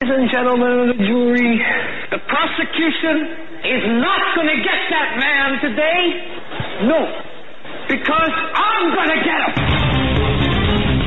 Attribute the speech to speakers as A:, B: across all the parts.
A: Ladies and gentlemen of the jury, the prosecution is not going to get that man today. No, because I'm going to get him.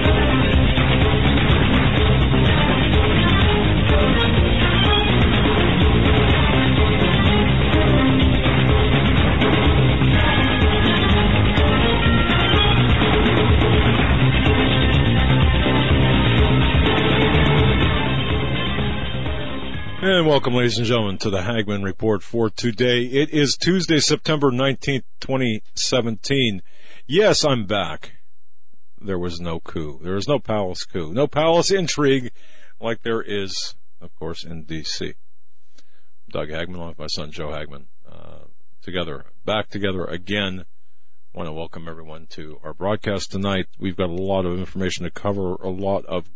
B: And welcome, ladies and gentlemen, to the Hagmann Report for today. It is Tuesday, September 19th, 2017. Yes, I'm back. There was no coup. There was no palace coup. No palace intrigue like there is, of course, in D.C. Doug Hagmann, along with my son Joe Hagmann, back together again. I want to welcome everyone to our broadcast tonight. We've got a lot of information to cover, a lot of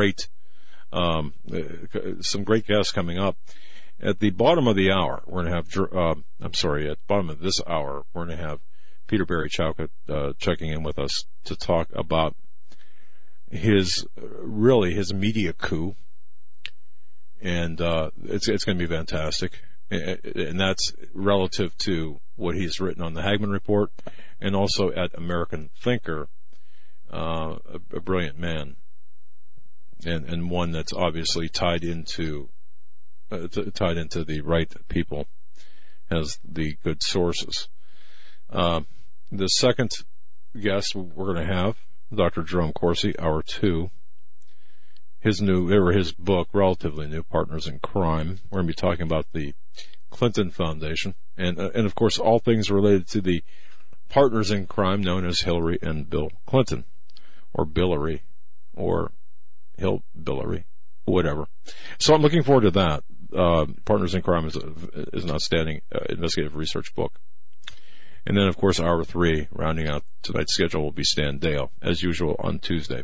B: some great guests coming up. At the bottom of the hour, we're going to have, at the bottom of this hour, we're going to have Peter Barry Chowka checking in with us to talk about his media coup. And it's going to be fantastic. And that's relative to what he's written on the Hagmann Report and also at American Thinker, a brilliant man. And one that's obviously tied into the right people, has the good sources. The second guest we're going to have, Dr. Jerome Corsi, Hour 2. His book, relatively new, Partners in Crime. We're going to be talking about the Clinton Foundation, and of course all things related to the partners in crime known as Hillary and Bill Clinton, or Billary, or Hillbilly, whatever. So I'm looking forward to that. Partners in Crime is an outstanding investigative research book. And then, of course, Hour 3, rounding out tonight's schedule, will be Stan Dale, as usual, on Tuesday.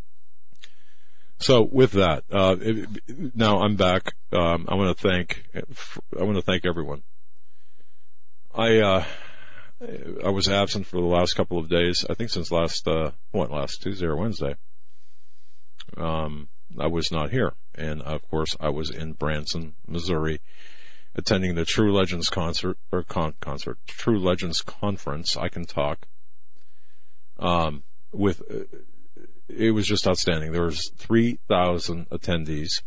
B: So with that, now I'm back. I want to thank everyone. I was absent for the last couple of days. I think since last Tuesday or Wednesday. I was not here, and of course I was in Branson, Missouri, attending the True Legends True Legends Conference. I can talk. It was just outstanding. There was 3,000 attendees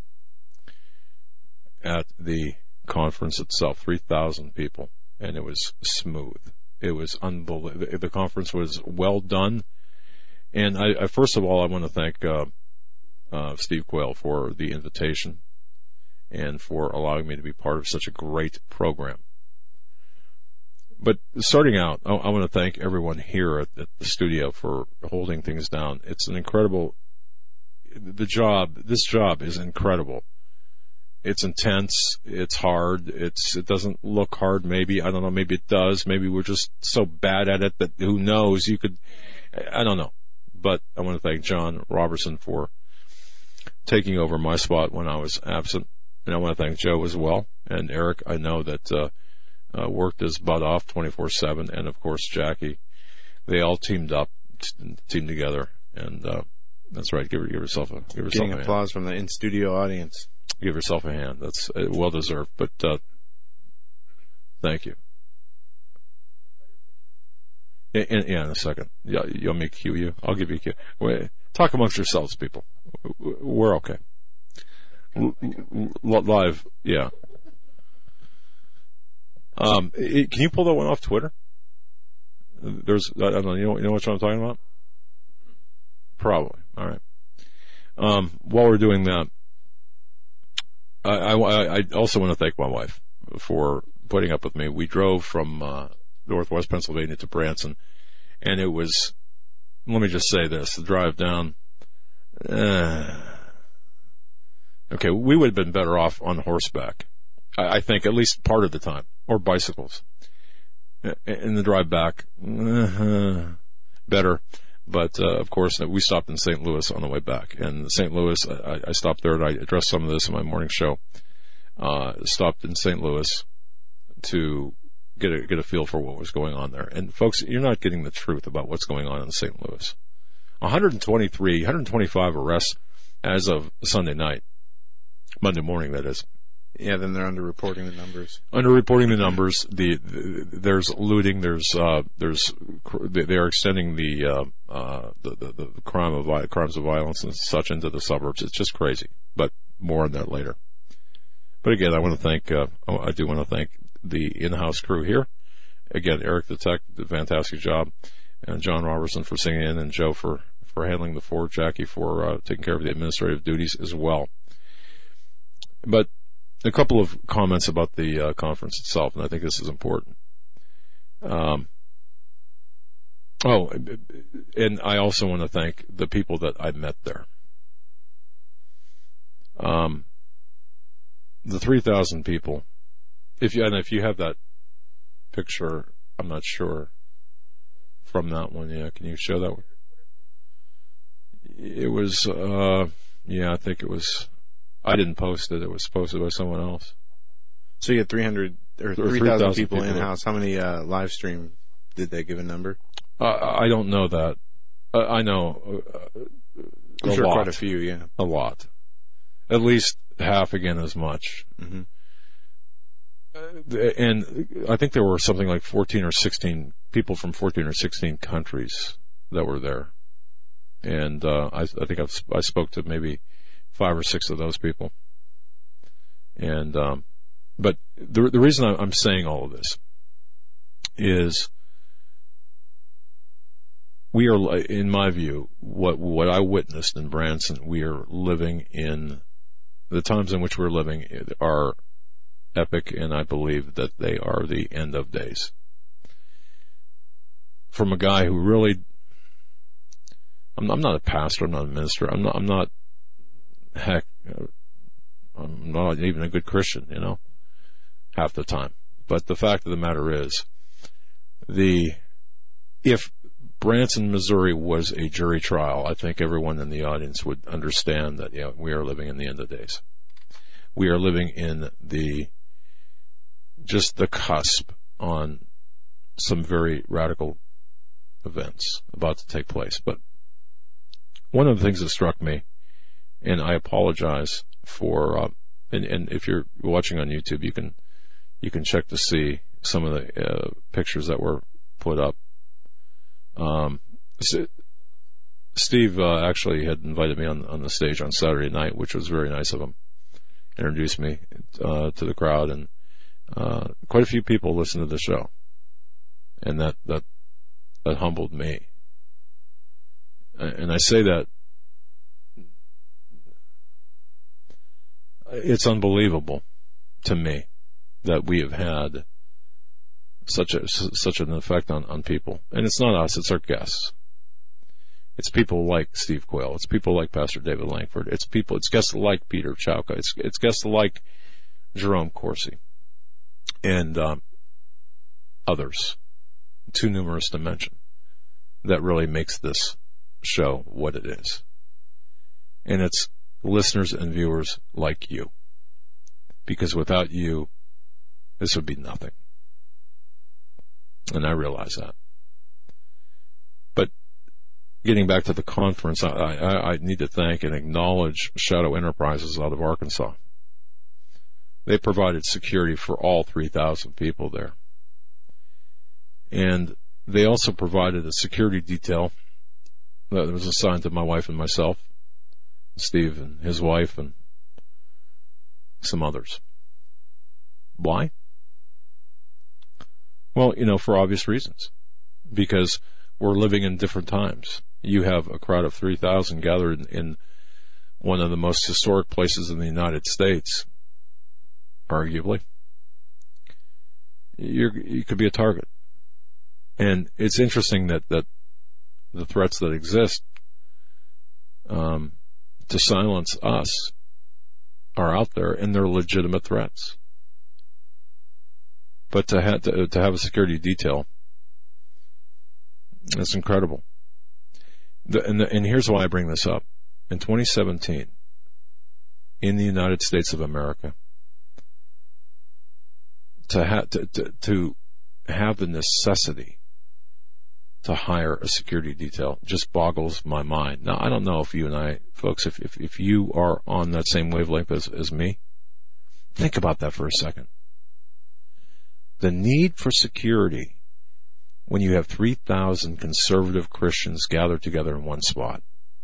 B: at the conference itself, 3,000 people, and it was smooth. It was unbelievable. The conference was well done, and I first of all I want to thank Steve Quayle for the invitation and for allowing me to be part of such a great program. But starting out, I want to thank everyone here at the studio for holding things down. It's an incredible, this job is incredible. It's intense, it's hard, it doesn't look hard maybe, I don't know, maybe it does, maybe we're just so bad at it that who knows, I don't know. But I want to thank John Robertson for taking over my spot when I was absent. And I want to thank Joe as well. And Eric, I know that worked his butt off 24/7. And, of course, Jackie. They all teamed together. And that's right. Give yourself a hand.
C: Getting applause from the in-studio audience.
B: Give yourself a hand. That's well-deserved. But thank you. In a second. Yeah, you want me to cue you? I'll give you a cue. Wait, talk amongst yourselves, people. We're okay. Live, yeah. Can you pull that one off Twitter? I don't know. You know what I'm talking about? Probably. All right. While we're doing that, I also want to thank my wife for putting up with me. We drove from Northwest Pennsylvania to Branson, and it was, let me just say this, the drive down, okay, we would have been better off on horseback, I think, at least part of the time, or bicycles. In the drive back, better. But, of course, we stopped in St. Louis on the way back. And St. Louis, I stopped there, and I addressed some of this in my morning show. Stopped in St. Louis to get a feel for what was going on there. And, folks, you're not getting the truth about what's going on in St. Louis. 125 arrests as of Sunday night. Monday morning, that is.
C: Yeah, then they're underreporting the numbers.
B: Underreporting the numbers. There's looting. They are extending the crimes of violence and such into the suburbs. It's just crazy. But more on that later. But again, I do want to thank the in-house crew here. Again, Eric the Tech did a fantastic job, and John Robertson for singing in, and Joe for handling the fort, Jackie for taking care of the administrative duties as well. But a couple of comments about the conference itself, and I think this is important. And I also want to thank the people that I met there. The 3,000 people. If you have that picture, I'm not sure from that one. Yeah, can you show that one? It was, I think it was. I didn't post it. It was posted by someone else.
C: So you had 3,000 people in-house. How many live stream did they give a number?
B: I don't know that. I know
C: I'm sure quite a few, yeah.
B: A lot. At least half again as much.
C: Mm-hmm.
B: And I think there were something like 14 or 16 people from 14 or 16 countries that were there. And I think I spoke to maybe 5 or 6 of those people. And but the reason I'm saying all of this is we are, in my view, what I witnessed in Branson, we are living in the times in which we're living are epic, and I believe that they are the end of days. From a guy who really, I'm not a pastor, I'm not a minister, I'm not even a good Christian, half the time. But the fact of the matter is, if Branson, Missouri was a jury trial, I think everyone in the audience would understand that, we are living in the end of days. We are living in just the cusp on some very radical events about to take place. But one of the things that struck me, and I apologize for, and if you're watching on YouTube, you can check to see some of the pictures that were put up. Steve actually had invited me on the stage on Saturday night, which was very nice of him. Introduced me to the crowd, and quite a few people listened to the show, and that humbled me. And I say that it's unbelievable to me that we have had such an effect on people. And it's not us, it's our guests. It's people like Steve Quayle. It's people like Pastor David Langford. It's guests like Peter Chauka. It's guests like Jerome Corsi. And others, too numerous to mention, that really makes this show what it is. And it's listeners and viewers like you. Because without you, this would be nothing. And I realize that. But getting back to the conference, I need to thank and acknowledge Shadow Enterprises out of Arkansas. They provided security for all 3,000 people there. And they also provided a security detail that was assigned to my wife and myself, Steve and his wife, and some others. Why? Well, for obvious reasons. Because we're living in different times. You have a crowd of 3,000 gathered in one of the most historic places in the United States, arguably. You could be a target. And it's interesting that the threats that exist to silence us are out there, and they're legitimate threats. But to have a security detail, that's incredible. And here's why I bring this up. In 2017, in the United States of America, to have the necessity to hire a security detail. It just boggles my mind. Now, I don't know if you and I, folks, if you are on that same wavelength as me, think about that for a second. The need for security when you have 3,000 conservative Christians gathered together in one spot.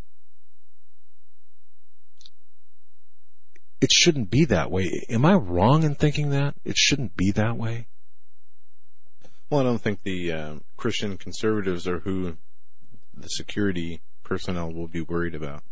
B: It shouldn't be that way. Am I wrong in thinking that? It shouldn't be that way?
C: Well, I don't think the Christian conservatives are who the security personnel will be worried about.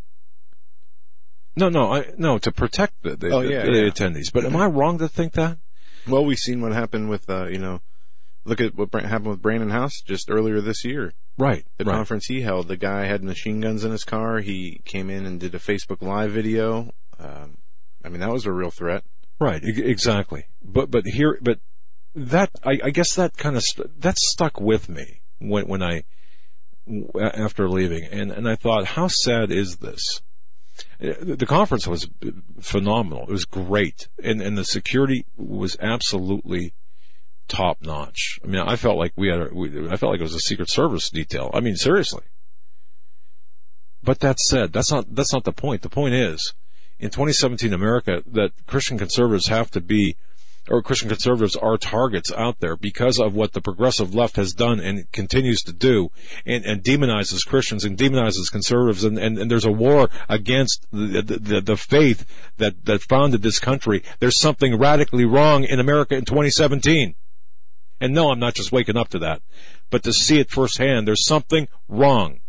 B: No, to protect the attendees. But am I wrong to think that?
C: Well, we've seen what happened with, look at what happened with Brandon House just earlier this year.
B: Right.
C: The conference he held, the guy had machine guns in his car. He came in and did a Facebook Live video. That was a real threat.
B: Right, exactly. But that, I guess that kind of, that stuck with me when after leaving. And I thought, how sad is this? The conference was phenomenal. It was great. And the security was absolutely top notch. I mean, I felt like I felt like it was a Secret Service detail. I mean, seriously. But that said, that's not the point. The point is, in 2017 America, that Christian conservatives Christian conservatives are targets out there because of what the progressive left has done and continues to do, and demonizes Christians and demonizes conservatives, and there's a war against the faith that founded this country. There's something radically wrong in America in 2017. And no, I'm not just waking up to that, but to see it firsthand, there's something wrong.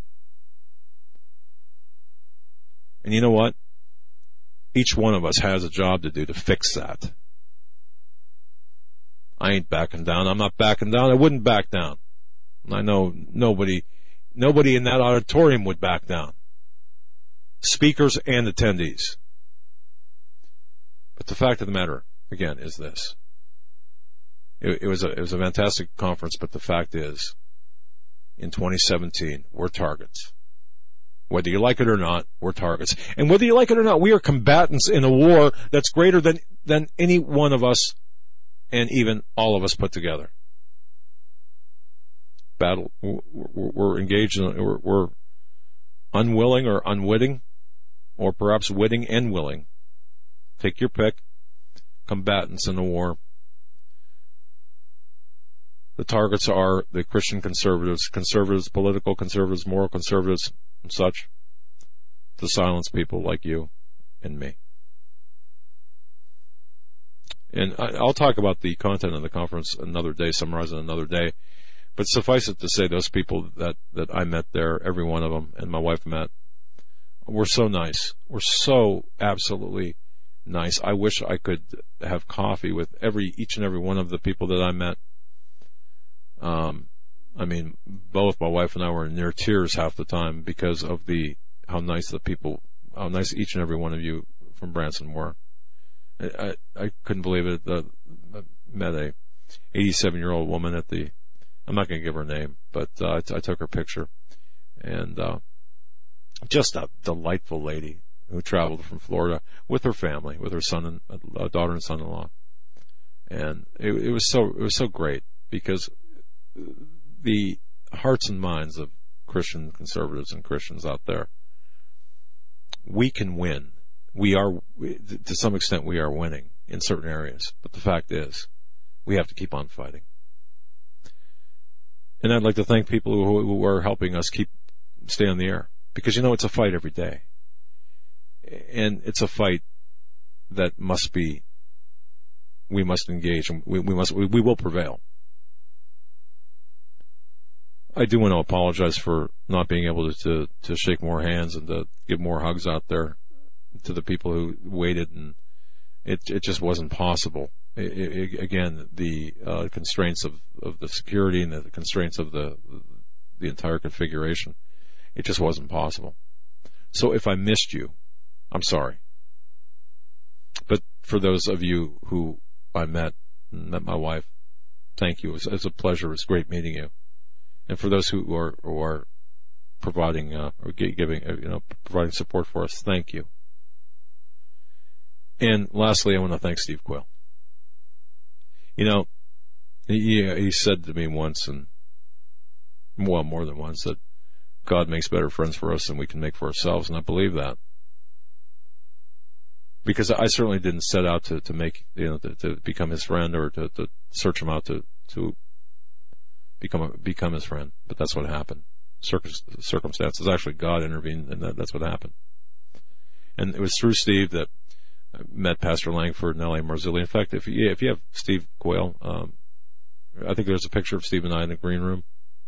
B: And you know what? Each one of us has a job to do to fix that. I ain't backing down. I'm not backing down. I wouldn't back down. I know nobody in that auditorium would back down. Speakers and attendees. But the fact of the matter, again, is this. It was a fantastic conference, but the fact is, in 2017, we're targets. Whether you like it or not, we're targets. And whether you like it or not, we are combatants in a war that's greater than any one of us and even all of us put together. Battle. We're engaged in, we're unwilling or unwitting, or perhaps witting and willing. Take your pick. Combatants in the war. The targets are the Christian conservatives, political conservatives, moral conservatives, and such, to silence people like you and me. And I'll talk about the content of the conference another day, summarize it another day. But suffice it to say, those people that I met there, every one of them, and my wife met, were so nice. Were so absolutely nice. I wish I could have coffee with each and every one of the people that I met. Both my wife and I were near tears half the time because of how nice each and every one of you from Branson were. I couldn't believe it. I met a 87-year-old woman I'm not going to give her name, but I took her picture, and just a delightful lady who traveled from Florida with her family, with her son and daughter and son-in-law, and it was so great because the hearts and minds of Christian conservatives and Christians out there, we can win. We are, to some extent, we are winning in certain areas. But the fact is, we have to keep on fighting. And I'd like to thank people who are helping us stay on the air. Because, it's a fight every day. And it's a fight that we must engage, and we will prevail. I do want to apologize for not being able to shake more hands and to give more hugs out there to the people who waited, and it just wasn't possible. Again, the constraints of the security and the constraints of the entire configuration, it just wasn't possible. So if I missed you, I'm sorry. But for those of you who I met my wife, thank you. It was a pleasure. It was great meeting you. And for those who are providing or giving providing support for us, thank you. And lastly, I want to thank Steve Quayle. He said to me once, and well, more than once, that God makes better friends for us than we can make for ourselves, and I believe that. Because I certainly didn't set out to make, to become his friend or to search him out to become his friend. But that's what happened. Circumstances. Actually, God intervened, and that's what happened. And it was through Steve that I met Pastor Langford and L.A. Marzulli. In fact, if you have Steve Quayle, I think there's a picture of Steve and I in the green room.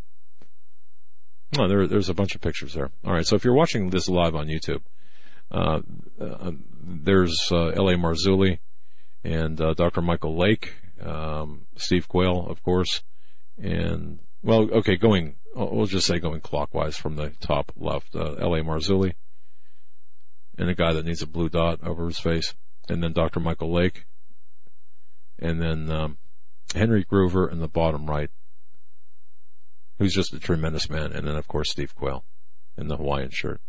B: Oh, there's a bunch of pictures there. All right, so if you're watching this live on YouTube, there's L.A. Marzulli and Dr. Michael Lake, Steve Quayle, of course, and, well, okay, we'll just say going clockwise from the top left, L.A. Marzulli, and a guy that needs a blue dot over his face, and then Dr. Michael Lake, and then Henry Groover in the bottom right, who's just a tremendous man, and then, of course, Steve Quayle in the Hawaiian shirt.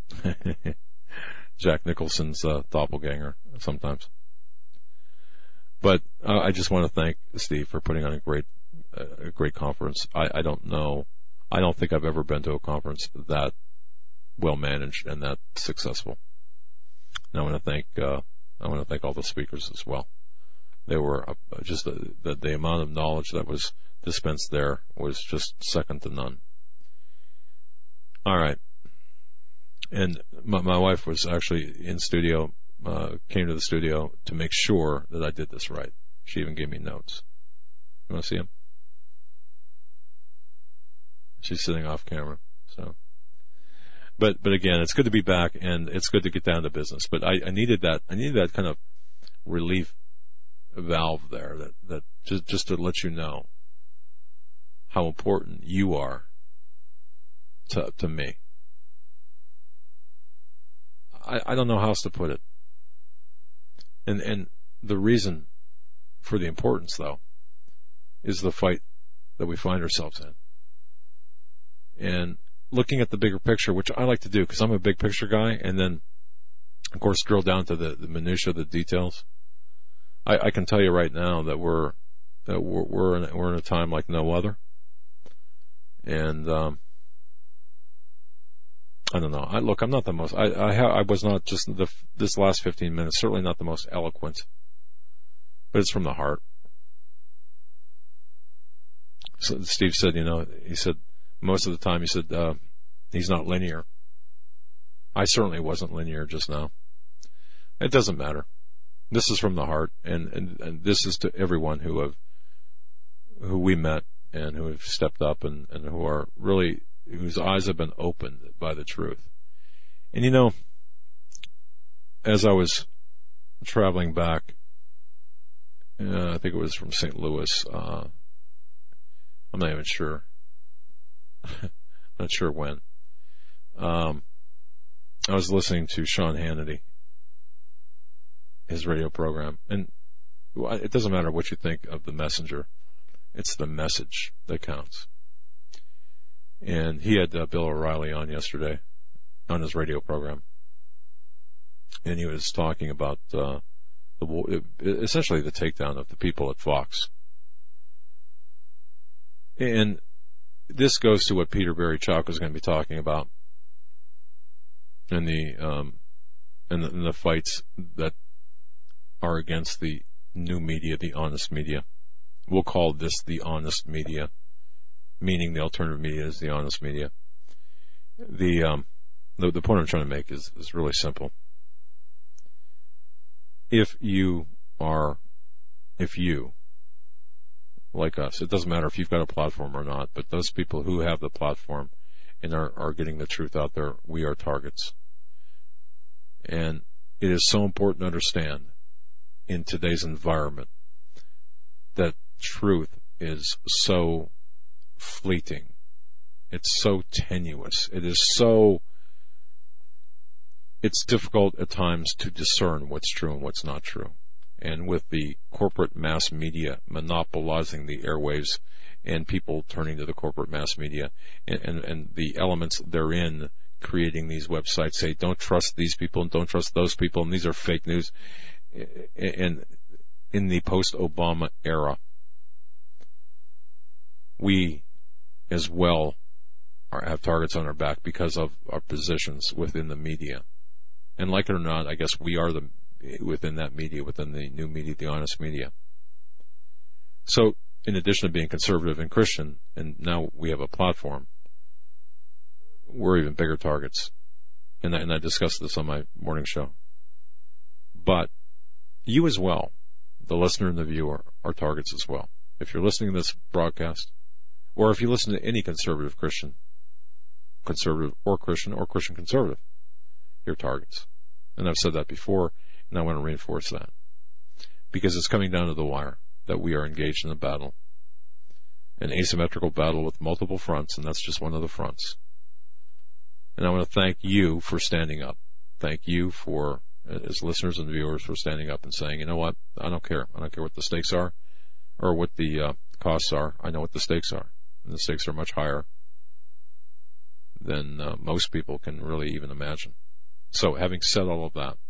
B: Jack Nicholson's doppelganger sometimes. But I just want to thank Steve for putting on a great conference. I don't think I've ever been to a conference that well managed and that successful. And I want to thank all the speakers as well. They were just the amount of knowledge that was dispensed there was just second to none. All right. And my wife was actually in studio, came to the studio to make sure that I did this right. She even gave me notes. You want to see him? She's sitting off camera. So, but again, it's good to be back, and it's good to get down to business. But I needed that kind of relief valve there, that just to let you know how important you are to me. I don't know how else to put it. And the reason for the importance, though, is the fight that we find ourselves in. And looking at the bigger picture, which I like to do because I'm a big picture guy, and then, of course, drill down to the minutia, the details. I can tell you right now that we're in a time like no other. And I don't know. I'm not the most. I was not just this last 15 minutes. Certainly not the most eloquent, but it's from the heart. So Steve said, he said most of the time, he said he's not linear. I certainly wasn't linear just now. It doesn't matter. This is from the heart, and this is to everyone who we met and who have stepped up and who are really, whose eyes have been opened by the truth. And as I was traveling back, I think it was from St. Louis, I'm not even sure. I'm not sure when. I was listening to Sean Hannity, his radio program, and it doesn't matter what you think of the messenger. It's the message that counts. And he had Bill O'Reilly on yesterday on his radio program. And he was talking about essentially the takedown of the people at Fox. And this goes to what Peter Barry Chowka is going to be talking about in the fights that are against the new media, the honest media. We'll call this the honest media, meaning the alternative media is the honest media. The point I'm trying to make is really simple. If you, like us, it doesn't matter if you've got a platform or not, but those people who have the platform and are getting the truth out there, we are targets. And it is so important to understand in today's environment that truth is so fleeting. It's so tenuous. It's difficult at times to discern what's true and what's not true. And with the corporate mass media monopolizing the airwaves and people turning to the corporate mass media and the elements therein creating these websites say, don't trust these people and don't trust those people and these are fake news. And in the post-Obama era, we as well have targets on our back because of our positions within the media. And like it or not, I guess we are within that media, within the new media, the honest media. So in addition to being conservative and Christian, and now we have a platform, we're even bigger targets. And I discussed this on my morning show. But you as well, the listener and the viewer, are targets as well. If you're listening to this broadcast, or if you listen to any conservative Christian or Christian conservative, you're targets. And I've said that before, and I want to reinforce that. Because it's coming down to the wire that we are engaged in a battle, an asymmetrical battle with multiple fronts, and that's just one of the fronts. And I want to thank you for standing up. Thank you for, as listeners and viewers, for standing up and saying, you know what, I don't care. I don't care what the stakes are or what the costs are. I know what the stakes are. And the stakes are much higher than most people can really even imagine. So having said all of that,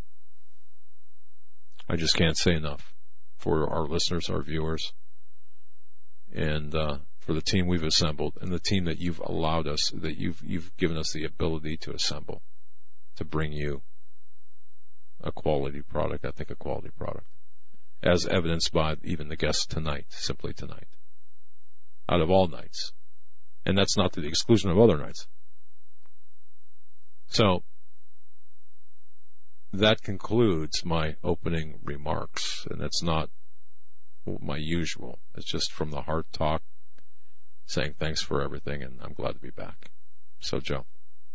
B: I just can't say enough for our listeners, our viewers, and for the team we've assembled and the team that you've allowed us, that you've given us the ability to assemble, to bring you a quality product, I think a quality product, as evidenced by even the guests tonight, simply tonight, out of all nights. And that's not to the exclusion of other nights. So, that concludes my opening remarks, and it's not my usual. It's just from the heart talk, saying thanks for everything, and I'm glad to be back. So, Joe.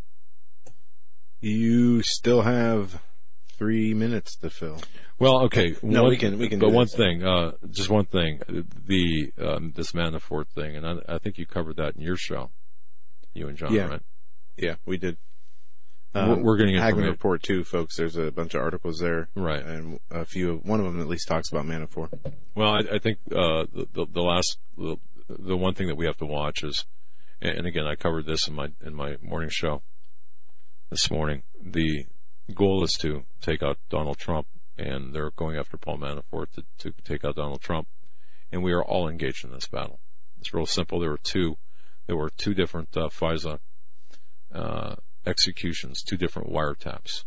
C: You still have 3 minutes to fill.
B: Well, okay.
C: No, we can.
B: But one thing, just one thing, the this Manafort thing, and I think you covered that in your show, you and John, right?
C: Yeah, we did.
B: We're getting
C: Hagman Report too, folks. There's a bunch of articles there,
B: right?
C: And one of them at least talks about Manafort.
B: Well, I think the one thing that we have to watch is, and again, I covered this in my morning show this morning. The goal is to take out Donald Trump, and they're going after Paul Manafort to take out Donald Trump, and we are all engaged in this battle. It's real simple. There were two different FISA executions, two different wiretaps.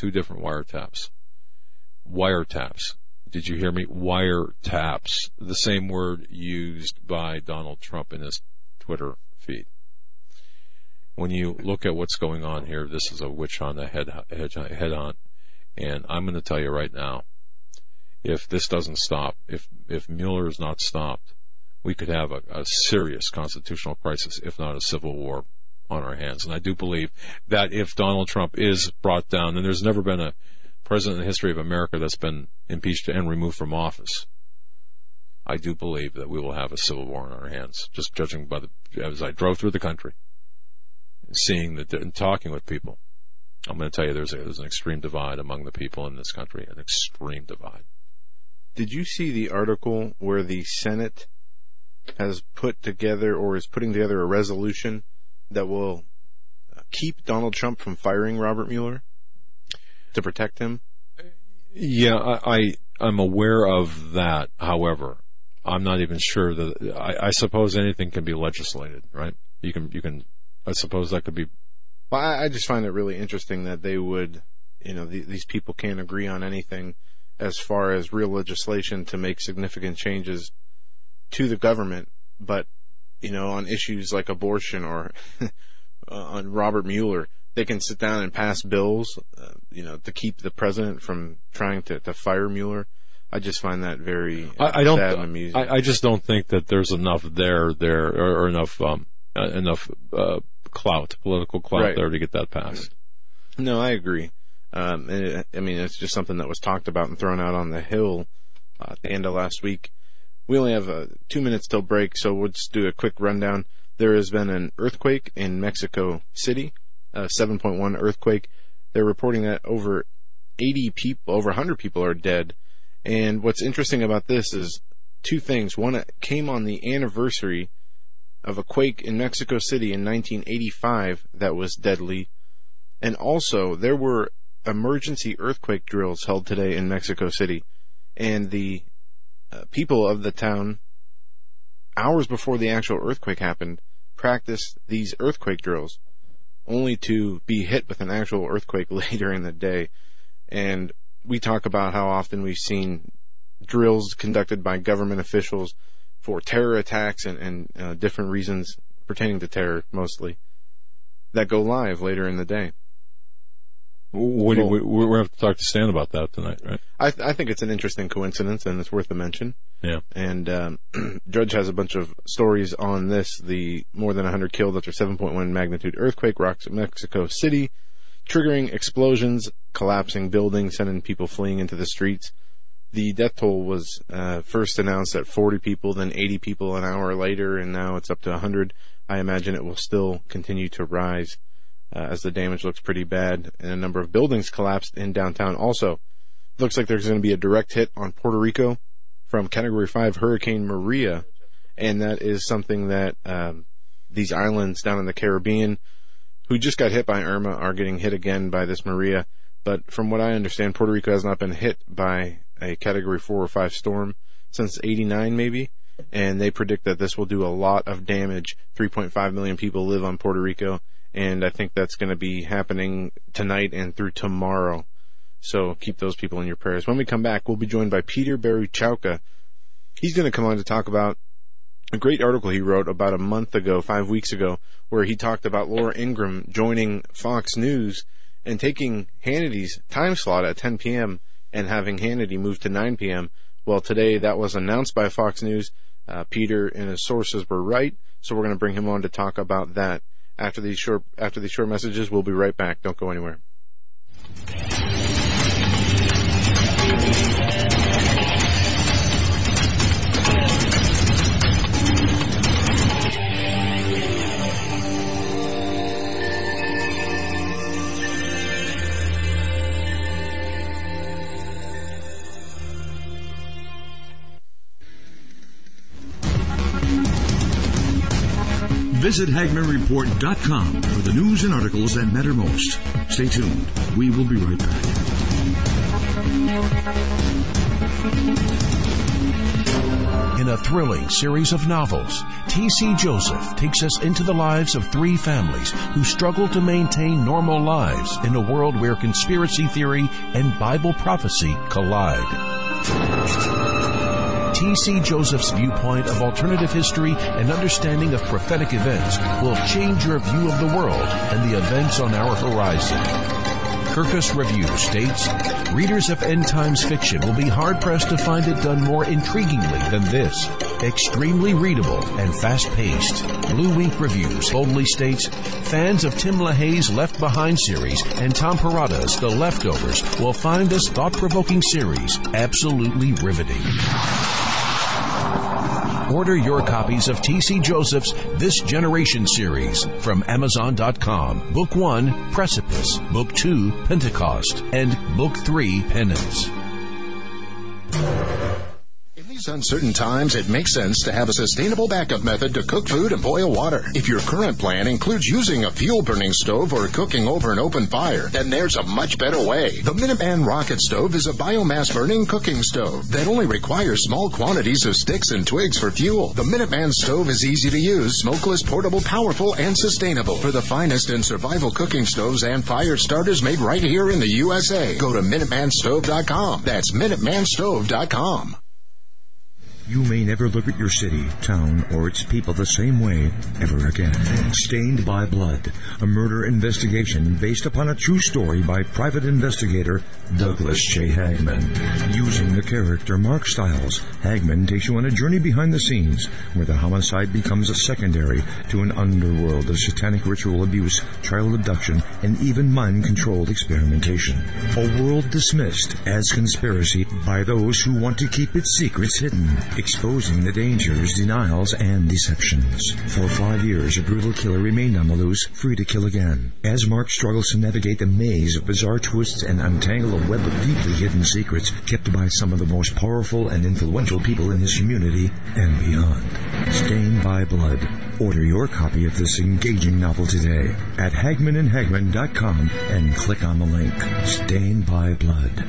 B: Wiretaps. Did you hear me? Wiretaps. The same word used by Donald Trump in his Twitter feed. When you look at what's going on here, this is a witch hunt, a head hunt. And I'm going to tell you right now, if this doesn't stop, if Mueller is not stopped, we could have a serious constitutional crisis, if not a civil war, on our hands. And I do believe that if Donald Trump is brought down, and there's never been a president in the history of America that's been impeached and removed from office, I do believe that we will have a civil war on our hands, just judging by as I drove through the country, seeing that and talking with people. I'm going to tell you there's an extreme divide among the people in this country, an extreme divide.
C: Did you see the article where the Senate has put together or is putting together a resolution that will keep Donald Trump from firing Robert Mueller to protect him?
B: Yeah, I'm aware of that. However, I'm not even sure that I suppose anything can be legislated, right? You can. I suppose that could be.
C: Well, I just find it really interesting that they would, these people can't agree on anything as far as real legislation to make significant changes to the government, but on issues like abortion or on Robert Mueller, they can sit down and pass bills, to keep the president from trying to fire Mueller. I just find that very sad and amusing.
B: I just don't think that there's enough there or enough political clout
C: right
B: there to get that passed.
C: No, I agree. It's just something that was talked about and thrown out on the Hill at the end of last week. We only have 2 minutes till break, so we'll just do a quick rundown. There has been an earthquake in Mexico City, a 7.1 earthquake. They're reporting that over 100 people are dead. And what's interesting about this is two things. One, it came on the anniversary of a quake in Mexico City in 1985 that was deadly. And also, there were emergency earthquake drills held today in Mexico City. And the people of the town, hours before the actual earthquake happened, practice these earthquake drills, only to be hit with an actual earthquake later in the day. And we talk about how often we've seen drills conducted by government officials for terror attacks and different reasons pertaining to terror, mostly, that go live later in the day.
B: We're going to have to talk to Stan about that tonight, right?
C: I think it's an interesting coincidence, and it's worth a mention.
B: Yeah.
C: And Judge has a bunch of stories on this. The more than 100 killed after 7.1 magnitude earthquake rocks Mexico City, triggering explosions, collapsing buildings, sending people fleeing into the streets. The death toll was first announced at 40 people, then 80 people an hour later, and now it's up to 100. I imagine it will still continue to rise as the damage looks pretty bad, and a number of buildings collapsed in downtown also. Looks like there's going to be a direct hit on Puerto Rico from Category 5 Hurricane Maria, and that is something that these islands down in the Caribbean who just got hit by Irma are getting hit again by this Maria. But from what I understand, Puerto Rico has not been hit by a Category 4 or 5 storm since '89 maybe, and they predict that this will do a lot of damage. 3.5 million people live on Puerto Rico, and I think that's going to be happening tonight and through tomorrow. So keep those people in your prayers. When we come back, we'll be joined by Peter Baruchowka. He's going to come on to talk about a great article he wrote about a month ago, 5 weeks ago, where he talked about Laura Ingraham joining Fox News and taking Hannity's time slot at 10 p.m. and having Hannity move to 9 p.m. Well, today that was announced by Fox News. Peter and his sources were right, so we're going to bring him on to talk about that. After these short messages, we'll be right back. Don't go anywhere.
D: Visit HagmannReport.com for the news and articles that matter most. Stay tuned. We will be right back. In a thrilling series of novels, T.C. Joseph takes us into the lives of 3 families who struggle to maintain normal lives in a world where conspiracy theory and Bible prophecy collide. T.C. Joseph's viewpoint of alternative history and understanding of prophetic events will change your view of the world and the events on our horizon. Kirkus Review states, readers of end times fiction will be hard-pressed to find it done more intriguingly than this. Extremely readable and fast-paced. Blue Wink Reviews boldly states, fans of Tim LaHaye's Left Behind series and Tom Perrotta's The Leftovers will find this thought-provoking series absolutely riveting. Order your copies of T.C. Joseph's This Generation series from Amazon.com. Book 1, Precipice. Book 2, Pentecost. And Book 3, Penance.
E: In these uncertain times, it makes sense to have a sustainable backup method to cook food and boil water. If your current plan includes using a fuel-burning stove or cooking over an open fire, then there's a much better way. The Minuteman Rocket Stove is a biomass-burning cooking stove that only requires small quantities of sticks and twigs for fuel. The Minuteman Stove is easy to use, smokeless, portable, powerful, and sustainable. For the finest in survival cooking stoves and fire starters made right here in the USA, go to MinutemanStove.com. That's MinutemanStove.com.
D: You may never look at your city, town, or its people the same way ever again. Stained by Blood, a murder investigation based upon a true story by private investigator Douglas J. Hagman. Using the character Mark Stiles, Hagman takes you on a journey behind the scenes where the homicide becomes a secondary to an underworld of satanic ritual abuse, child abduction, and even mind-controlled experimentation. A world dismissed as conspiracy by those who want to keep its secrets hidden, exposing the dangers, denials, and deceptions. For 5 years, a brutal killer remained on the loose, free to kill again. As Mark struggles to navigate the maze of bizarre twists and untangle a web of deeply hidden secrets kept by some of the most powerful and influential people in his community and beyond. Stained by Blood. Order your copy of this engaging novel today at HagmanandHagman.com and click on the link. Stained by Blood.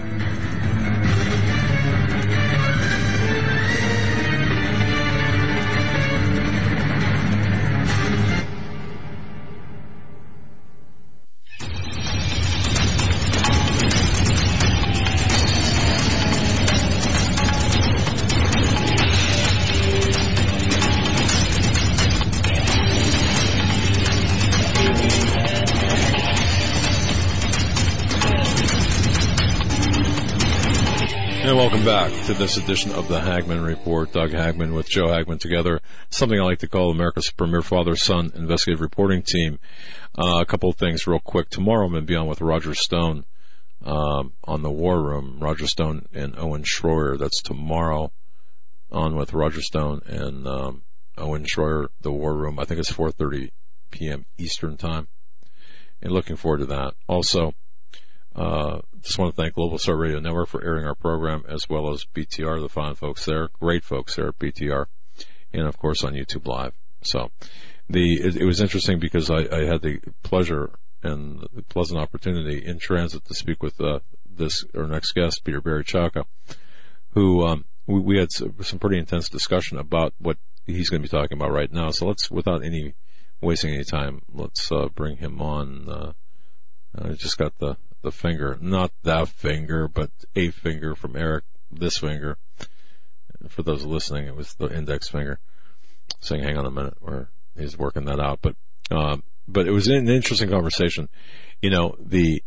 B: Welcome back to this edition of the Hagmann Report. Doug Hagmann with Joe Hagmann together. Something I like to call America's premier father-son investigative reporting team. A couple of things real quick. Tomorrow I'm going to be on with Roger Stone on the War Room. Roger Stone and Owen Schroyer. That's tomorrow on with Roger Stone and Owen Schroyer, the War Room. I think it's 4:30 p.m. Eastern Time. And looking forward to that. Also, just want to thank Global Star Radio Network for airing our program, as well as BTR, the fine folks there, great folks there at BTR, and of course on YouTube Live. So, it was interesting because I had the pleasure and the pleasant opportunity in transit to speak with our next guest, Peter Barry Chowka, who we had some pretty intense discussion about what he's going to be talking about right now. So let's, without wasting any time, let's bring him on. I just got the finger, not that finger, but a finger from Eric, this finger. For those listening, it was the index finger, saying, hang on a minute, where he's working that out. But it was an interesting conversation. You know, the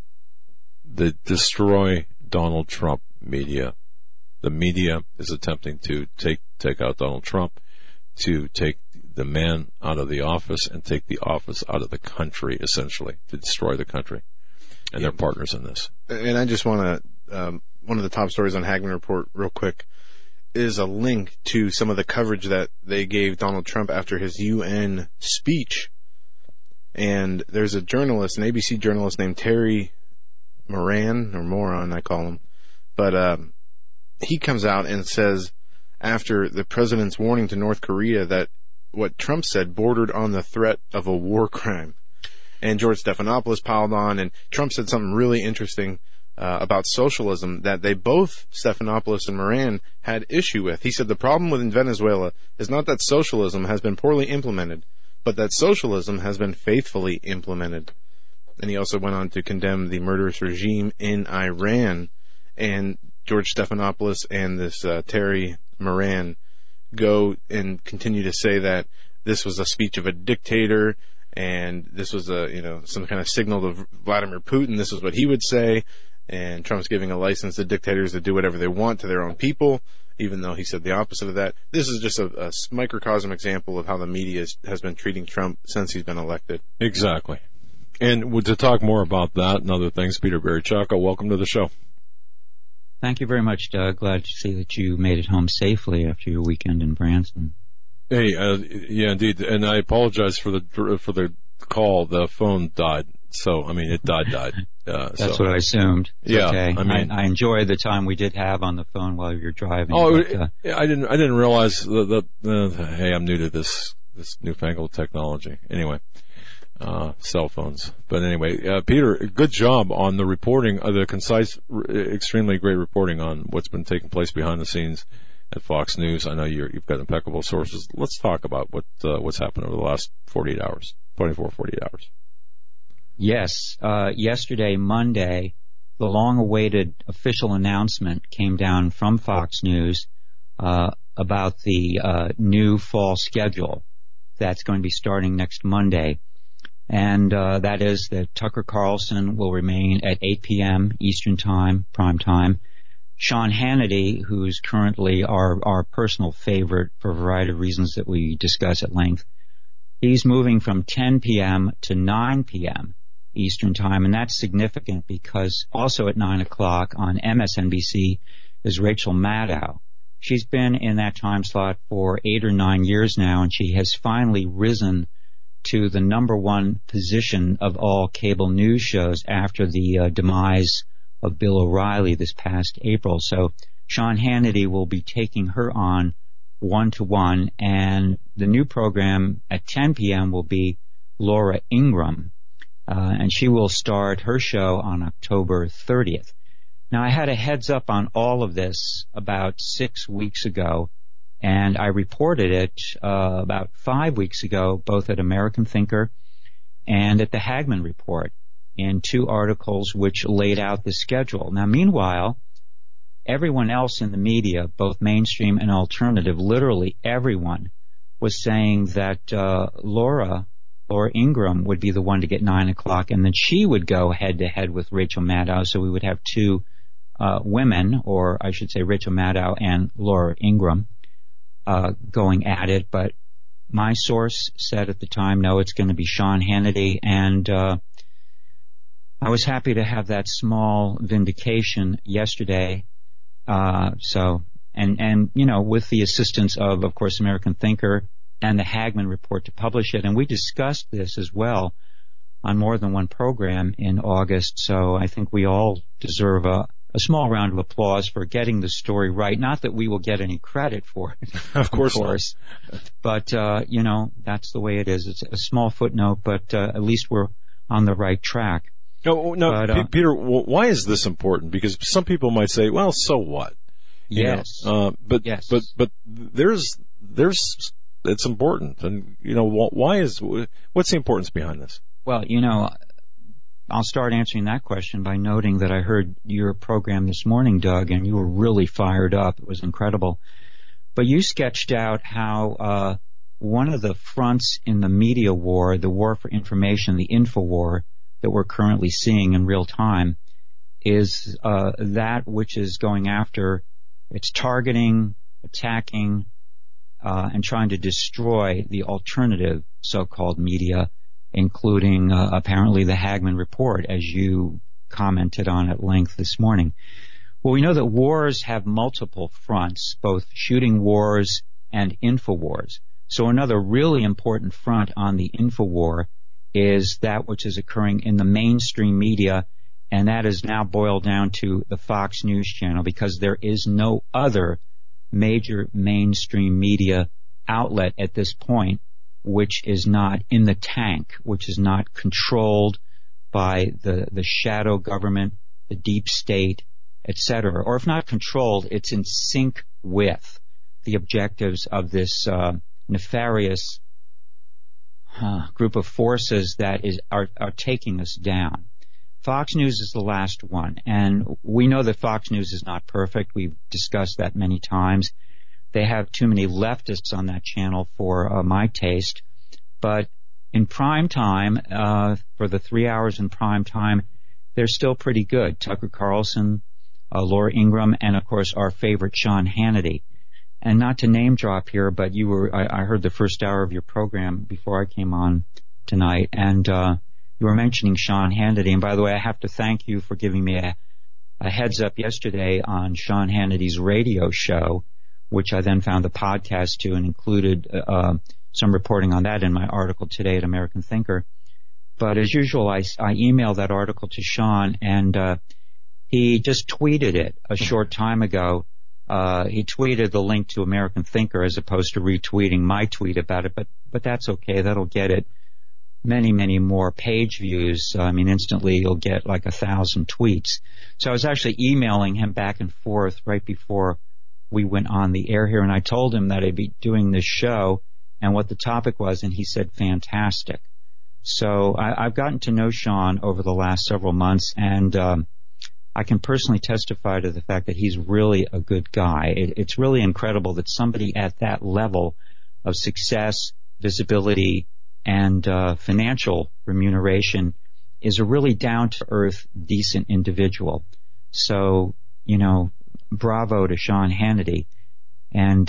B: destroy Donald Trump media. The media is attempting to take out Donald Trump, to take the man out of the office and take the office out of the country, essentially, to destroy the country. And they're partners in this.
C: And I just want to, one of the top stories on Hagmann Report, real quick, is a link to some of the coverage that they gave Donald Trump after his UN speech. And there's a journalist, an ABC journalist named Terry Moran, or Moron, I call him. But he comes out and says, after the president's warning to North Korea, that what Trump said bordered on the threat of a war crime. And George Stephanopoulos piled on, and Trump said something really interesting about socialism that they both, Stephanopoulos and Moran, had issue with. He said the problem with Venezuela is not that socialism has been poorly implemented, but that socialism has been faithfully implemented. And he also went on to condemn the murderous regime in Iran. And George Stephanopoulos and this Terry Moran go and continue to say that this was a speech of a dictator, and this was some kind of signal to Vladimir Putin. This is what he would say, and Trump's giving a license to dictators to do whatever they want to their own people, even though he said the opposite of that. This is just a microcosm example of how the media has been treating Trump since he's been elected.
B: Exactly. And to talk more about that and other things, Peter Barry Chowka, welcome to the show.
F: Thank you very much, Doug. Glad to see that you made it home safely after your weekend in Branson.
B: Hey, yeah, indeed, and I apologize for the call. The phone died, so I mean it died.
F: That's what I assumed. It's
B: yeah,
F: okay.
B: I mean,
F: I enjoyed the time we did have on the phone while you were driving.
B: Oh, I didn't realize that. Hey, I'm new to this newfangled technology. Anyway, cell phones. But anyway, Peter, good job on the reporting, the concise, extremely great reporting on what's been taking place behind the scenes at Fox News. I know you've got impeccable sources. Let's talk about what's happened over the last 48 hours.
F: Yes. Yesterday, Monday, the long-awaited official announcement came down from Fox News about the new fall schedule that's going to be starting next Monday. And that is that Tucker Carlson will remain at 8 p.m. Eastern Time, prime time. Sean Hannity, who's currently our personal favorite for a variety of reasons that we discuss at length, he's moving from 10 p.m. to 9 p.m. Eastern Time, and that's significant because also at 9 o'clock on MSNBC is Rachel Maddow. She's been in that time slot for 8 or 9 years now, and she has finally risen to the number one position of all cable news shows after the demise of Bill O'Reilly this past April. So Sean Hannity will be taking her on 1-to-1, and the new program at 10 p.m. will be Laura Ingraham, and she will start her show on October 30th. Now, I had a heads up on all of this about 6 weeks ago, and I reported it about 5 weeks ago, both at American Thinker and at the Hagmann Report, in 2 articles which laid out the schedule. Now, meanwhile, everyone else in the media, both mainstream and alternative, literally everyone, was saying that Laura Ingraham would be the one to get 9 o'clock, and then she would go head-to-head with Rachel Maddow, so we would have 2 women, or I should say Rachel Maddow and Laura Ingraham, going at it. But my source said at the time, no, it's going to be Sean Hannity. And I was happy to have that small vindication yesterday. And with the assistance of course, American Thinker and the Hagman Report to publish it. And we discussed this as well on more than one program in August. So I think we all deserve a small round of applause for getting the story right. Not that we will get any credit for it,
B: of course.
F: But, that's the way it is. It's a small footnote, but at least we're on the right track.
B: No, Peter, why is this important? Because some people might say, well, so what?
F: Yes.
B: But there's, it's important. And, what's the importance behind this?
F: Well, I'll start answering that question by noting that I heard your program this morning, Doug, and you were really fired up. It was incredible. But you sketched out how one of the fronts in the media war, the war for information, the info war that we're currently seeing in real time, is that which is going after, it's targeting, attacking, and trying to destroy the alternative so-called media, including apparently the Hagman Report, as you commented on at length this morning. Well, we know that wars have multiple fronts, both shooting wars and info wars. So another really important front on the info war is that which is occurring in the mainstream media, and that is now boiled down to the Fox News channel, because there is no other major mainstream media outlet at this point which is not in the tank, which is not controlled by the shadow government, the deep state, etc. Or if not controlled, it's in sync with the objectives of this nefarious group of forces that are taking us down. Fox News is the last one, and we know that Fox News is not perfect. We've discussed that many times. They have too many leftists on that channel for my taste. But in prime time, for the 3 hours in prime time, they're still pretty good. Tucker Carlson, Laura Ingraham, and of course our favorite Sean Hannity. And not to name drop here, but I heard the first hour of your program before I came on tonight, and you were mentioning Sean Hannity. And by the way, I have to thank you for giving me a heads up yesterday on Sean Hannity's radio show, which I then found the podcast to and included some reporting on that in my article today at American Thinker. But as usual, I emailed that article to Sean, and he just tweeted it a short time ago. He tweeted the link to American Thinker as opposed to retweeting my tweet about it, but that's okay. That'll get it many, many more page views. I mean, instantly you'll get like 1,000 tweets. So I was actually emailing him back and forth right before we went on the air here, and I told him that I'd be doing this show and what the topic was, and he said fantastic. So I've gotten to know Sean over the last several months, and I can personally testify to the fact that he's really a good guy. It's really incredible that somebody at that level of success, visibility, and financial remuneration is a really down-to-earth, decent individual. So, bravo to Sean Hannity. And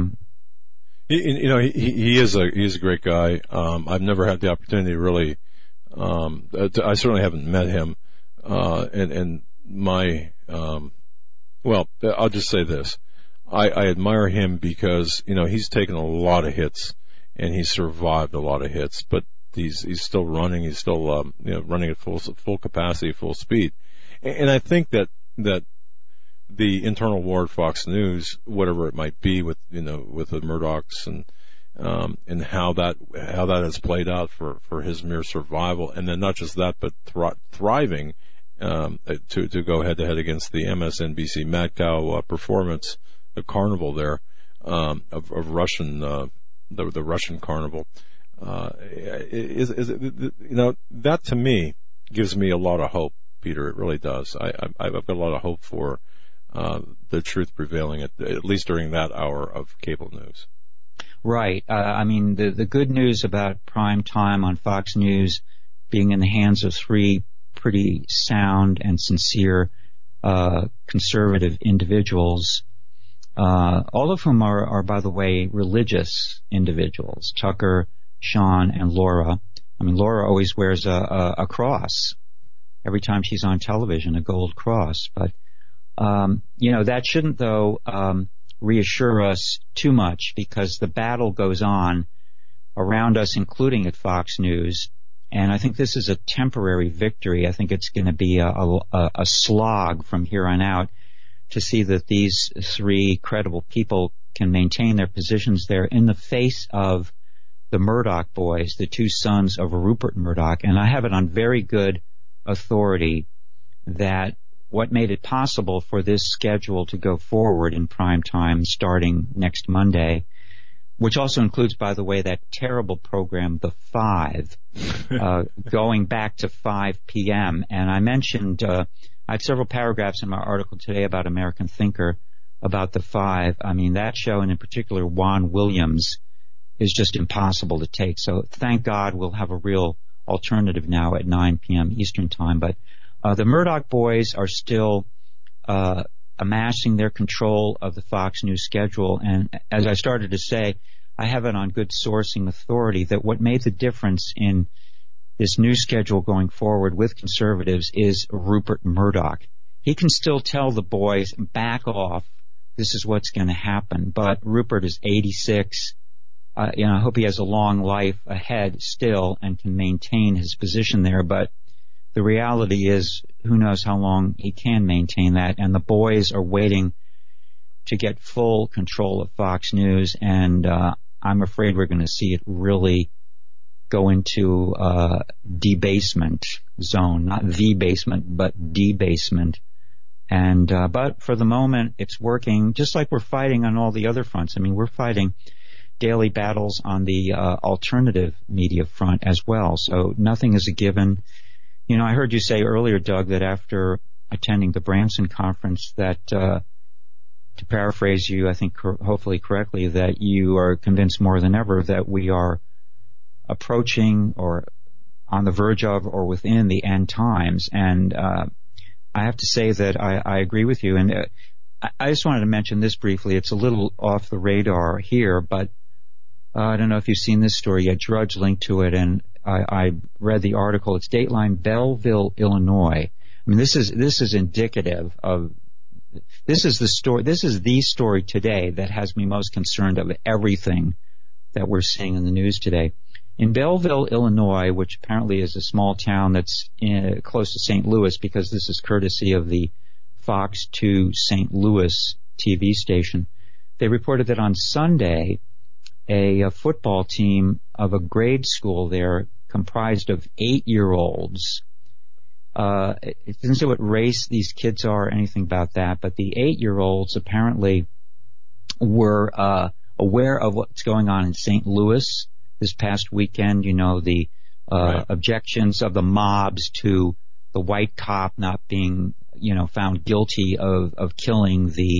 B: he is a great guy. I've never had the opportunity to really I certainly haven't met him, and my well, I'll just say this. I admire him because he's taken a lot of hits and he's survived a lot of hits, but he's still running. He's still running at full capacity, full speed. And I think that the internal war at Fox News, whatever it might be, with the Murdochs and how that has played out for his mere survival, and then not just that, but thriving to go head to head against the MSNBC Mad Cow performance, the carnival there of Russian the Russian carnival that to me gives me a lot of hope, Peter. It really does. I've got a lot of hope for the truth prevailing at least during that hour of cable news.
F: Right. I mean, the good news about prime time on Fox News being in the hands of three pretty sound and sincere conservative individuals, all of whom are, by the way, religious individuals. Tucker, Sean, and Laura. I mean, Laura always wears a cross every time she's on television, a gold cross. But, that shouldn't, though, reassure us too much, because the battle goes on around us, including at Fox News. And I think this is a temporary victory. I think it's going to be a slog from here on out to see that these three credible people can maintain their positions there in the face of the Murdoch boys, the two sons of Rupert Murdoch. And I have it on very good authority that what made it possible for this schedule to go forward in prime time starting next Monday, which also includes, by the way, that terrible program, The Five, going back to 5 p.m. And I mentioned, I had several paragraphs in my article today about American Thinker about The Five. I mean, that show, and in particular Juan Williams, is just impossible to take. So thank God we'll have a real alternative now at 9 p.m. Eastern Time. But the Murdoch boys are still amassing their control of the Fox News schedule. And as I started to say, I have it on good sourcing authority that what made the difference in this new schedule going forward with conservatives is Rupert Murdoch. He can still tell the boys, back off, this is what's going to happen. But Rupert is 86. I hope he has a long life ahead still and can maintain his position there. But the reality is, who knows how long he can maintain that. And the boys are waiting to get full control of Fox News. And I'm afraid we're going to see it really go into debasement zone. Not the basement, but debasement. And but for the moment, it's working, just like we're fighting on all the other fronts. I mean, we're fighting daily battles on the alternative media front as well. So nothing is a given. I heard you say earlier, Doug, that after attending the Branson conference that, to paraphrase you, I think hopefully correctly, that you are convinced more than ever that we are approaching or on the verge of or within the end times. And I have to say that I agree with you. And I just wanted to mention this briefly. It's a little off the radar here, but I don't know if you've seen this story yet. Drudge linked to it, and I read the article. It's Dateline, Belleville, Illinois. I mean, this is indicative of, this is the story today that has me most concerned of everything that we're seeing in the news today. In Belleville, Illinois, which apparently is a small town that's close to St. Louis, because this is courtesy of the Fox 2 St. Louis TV station, they reported that on Sunday, a football team of a grade school there comprised of 8-year-olds. It doesn't say what race these kids are or anything about that, but the 8-year-olds apparently were aware of what's going on in St. Louis this past weekend. The objections of the mobs to the white cop not being, found guilty of killing the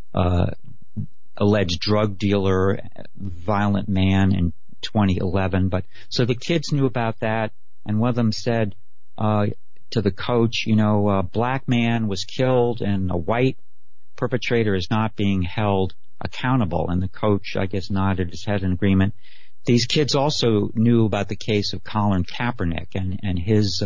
F: alleged drug dealer, violent man in 2011. But so the kids knew about that, and one of them said to the coach, a black man was killed and a white perpetrator is not being held accountable. And the coach, I guess, nodded his head in agreement. These kids also knew about the case of Colin Kaepernick and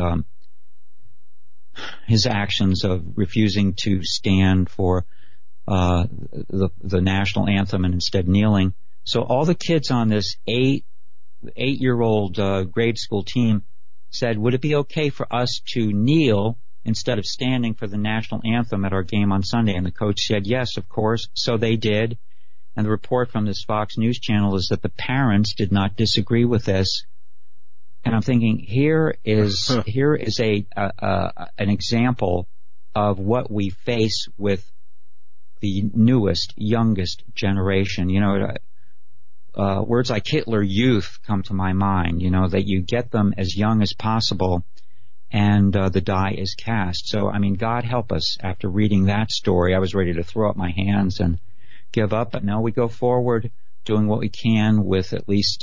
F: his actions of refusing to stand for the national anthem and instead kneeling. So all the kids on this 8-year-old grade school team said, would it be okay for us to kneel instead of standing for the national anthem at our game on Sunday? And the coach said, yes, of course. So they did. And the report from this Fox News channel is that the parents did not disagree with this. And I'm thinking, here is an example of what we face with the newest, youngest generation. Words like Hitler Youth come to my mind, that you get them as young as possible and the die is cast. So, I mean, God help us. After reading that story, I was ready to throw up my hands and give up. But no, we go forward doing what we can with at least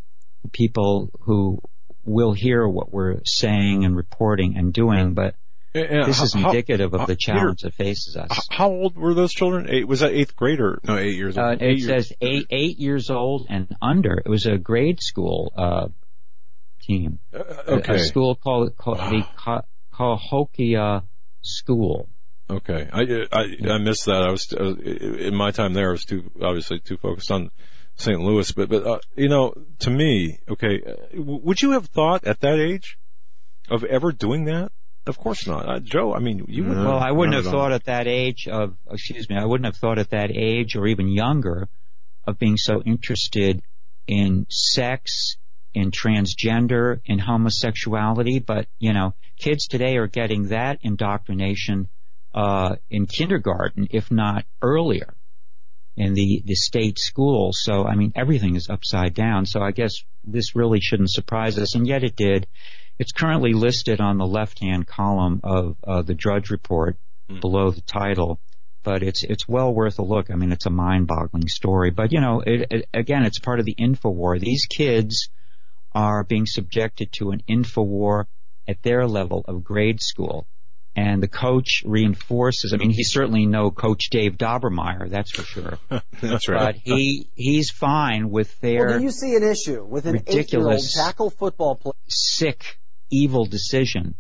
F: people who will hear what we're saying and reporting and doing. But this is indicative of the challenge that faces us.
B: How old were those children? Was that 8th grade or?
C: No, 8 years old.
F: It says 8 years old and under. It was a grade school team.
B: Okay.
F: A school called the Cahokia School.
B: Okay, I missed that. I was in my time there. I was too focused on St. Louis, but to me, okay, would you have thought at that age of ever doing that? Of course not, Joe. I mean, you would.
F: Well, I wouldn't have thought at that age I wouldn't have thought at that age or even younger of being so interested in sex, in transgender, in homosexuality. But kids today are getting that indoctrination in kindergarten, if not earlier, in the state schools. So, I mean, everything is upside down. So I guess this really shouldn't surprise us, and yet it did. It's currently listed on the left-hand column of the Drudge Report below the title, but it's well worth a look. I mean, it's a mind-boggling story. But, again, it's part of the InfoWar. These kids are being subjected to an InfoWar at their level of grade school. And the coach reinforces. I mean, he's certainly no Coach Dave Daubermeyer, that's for sure.
C: That's right.
F: But he's fine with their.
G: Well, do you see an issue with an 8-year-old tackle football player?
F: Sick, evil decision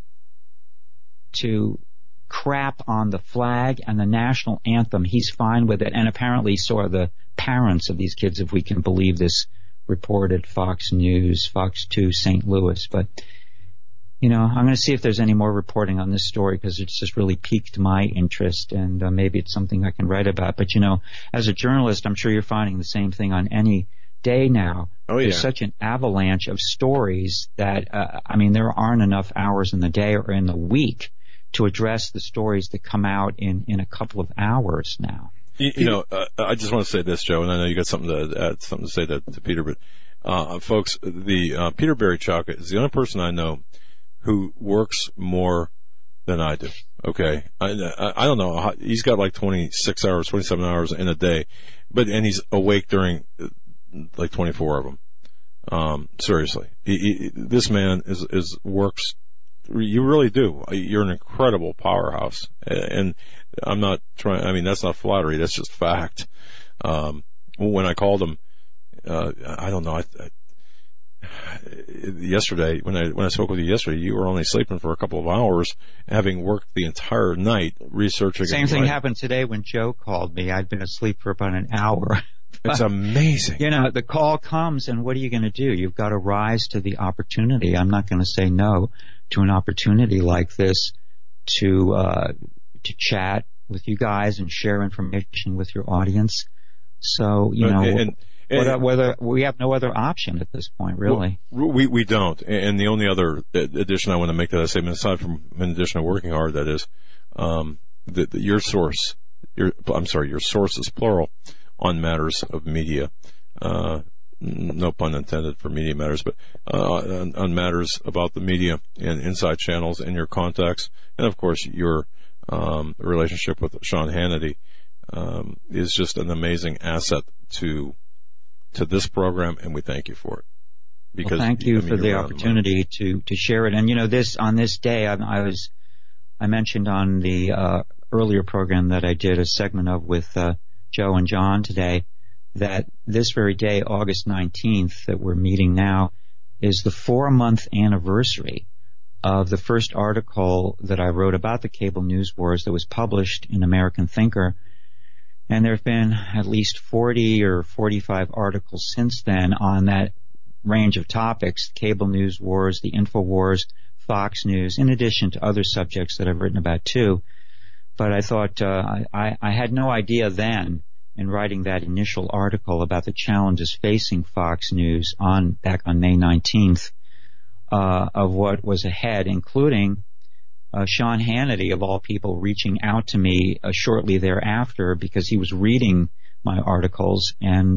F: to crap on the flag and the national anthem. He's fine with it, and apparently so are the parents of these kids, if we can believe this reported Fox News, Fox 2, St. Louis, but. I'm going to see if there's any more reporting on this story because it's just really piqued my interest, and maybe it's something I can write about. But, as a journalist, I'm sure you're finding the same thing on any day now.
C: Oh, yeah.
F: There's such an avalanche of stories that, there aren't enough hours in the day or in the week to address the stories that come out in a couple of hours now.
B: I just want to say this, Joe, and I know you got something to add, something to say to Peter, but, folks, the Peter Barry Chowka is the only person I know who works more than I do. Okay. I don't know. He's got like 26 hours, 27 hours in a day, and he's awake during like 24 of them. Seriously. This man works. You really do. You're an incredible powerhouse. And I'm not trying, that's not flattery. That's just fact. When I called him, I don't know. Yesterday, when I spoke with you yesterday, you were only sleeping for a couple of hours, having worked the entire night researching.
F: Same thing happened today when Joe called me. I'd been asleep for about an hour.
B: It's amazing.
F: The call comes, and what are you going to do? You've got to rise to the opportunity. I'm not going to say no to an opportunity like this to chat with you guys and share information with your audience. So, whether we have no other option at this point, really.
B: We don't. And the only other addition I want to make to that statement, aside from in addition to working hard, that is, your sources, plural, on matters of media, no pun intended for Media Matters, but on matters about the media and inside channels and your contacts, and of course your relationship with Sean Hannity is just an amazing asset to this program, and we thank you for it. Because
F: thank you for the opportunity to share it. And on this day, I mentioned on the earlier program that I did a segment of with Joe and John today, that this very day, August 19th, that we're meeting now, is the 4-month anniversary of the first article that I wrote about the cable news wars that was published in American Thinker. And there have been at least 40 or 45 articles since then on that range of topics: cable news wars, the InfoWars, Fox News, in addition to other subjects that I've written about too. But I thought I had no idea then, in writing that initial article about the challenges facing Fox News back on May 19th, of what was ahead, including Sean Hannity, of all people, reaching out to me shortly thereafter because he was reading my articles, and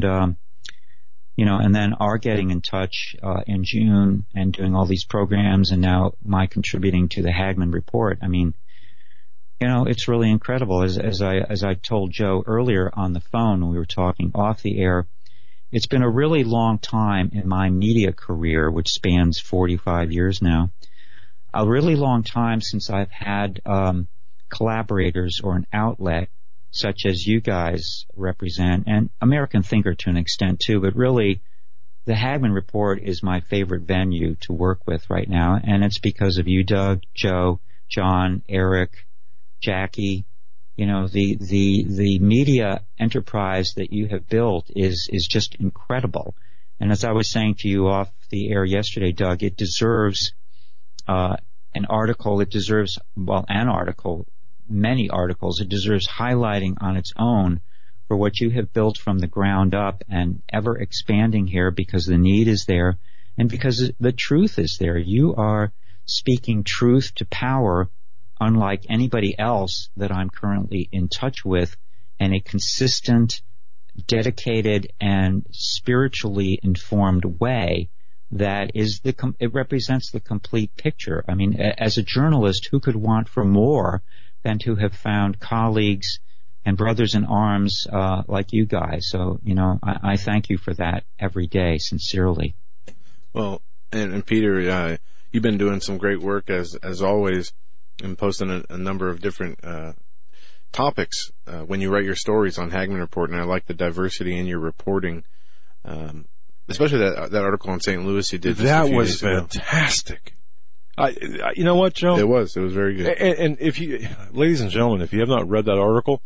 F: and then our getting in touch in June and doing all these programs, and now my contributing to the Hagmann Report. I mean, it's really incredible. As I told Joe earlier on the phone when we were talking off the air, it's been a really long time in my media career, which spans 45 years now. a really long time since I've had collaborators or an outlet such as you guys represent, and American Thinker to an extent too, but really the Hagmann Report is my favorite venue to work with right now, and it's because of you, Doug, Joe, John, Eric, Jackie. You know, the media enterprise that you have built is just incredible. And as I was saying to you off the air yesterday, Doug, it deserves an article. It deserves, an article, many articles. It deserves highlighting on its own for what you have built from the ground up and ever expanding here, because the need is there and because the truth is there. You are speaking truth to power unlike anybody else that I'm currently in touch with, in a consistent, dedicated, and spiritually informed way that is it represents the complete picture. I mean, as a journalist, who could want for more than to have found colleagues and brothers in arms like you guys? So, you know, I thank you for that every day, sincerely.
C: Well, and Peter, you've been doing some great work as always, and posting a number of different topics when you write your stories on Hagmann Report, and I like the diversity in your reporting, especially that article on St. Louis you did.
B: That was fantastic. You know what, Joe?
C: It was very good.
B: And if you, ladies and gentlemen, if you have not read that article,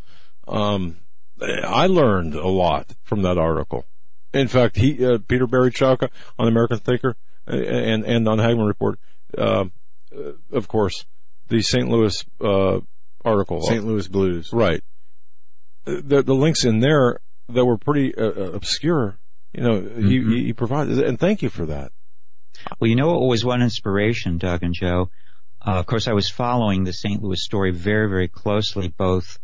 B: I learned a lot from that article. In fact, Peter Barry Chowka on American Thinker and on Hagmann Report, of course, the St. Louis article.
C: St. Louis Blues.
B: Right. The links in there that were pretty obscure, you know, he provided, and thank you for that.
F: Well, you know what was one inspiration, Doug and Joe? Of course, I was following the St. Louis story very, very closely, both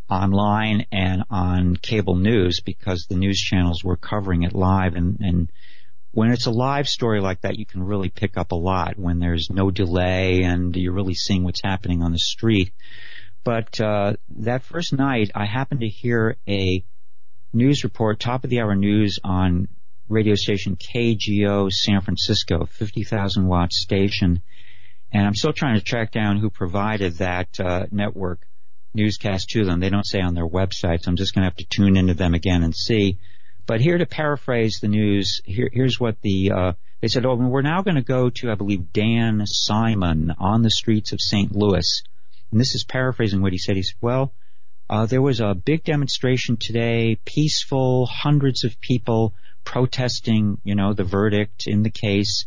F: online and on cable news, because the news channels were covering it live, and when it's a live story like that, you can really pick up a lot when there's no delay and you're really seeing what's happening on the street. But that first night, I happened to hear a news report, top of the hour news on radio station KGO San Francisco, 50,000 watt station. And I'm still trying to track down who provided that network newscast to them. They don't say on their website, so I'm just going to have to tune into them again and see. But here to paraphrase the news, here's what they said, we're now going to go to, I believe, Dan Simon on the streets of St. Louis. And this is paraphrasing what he said. He said, there was a big demonstration today, peaceful, hundreds of people protesting, you know, the verdict in the case.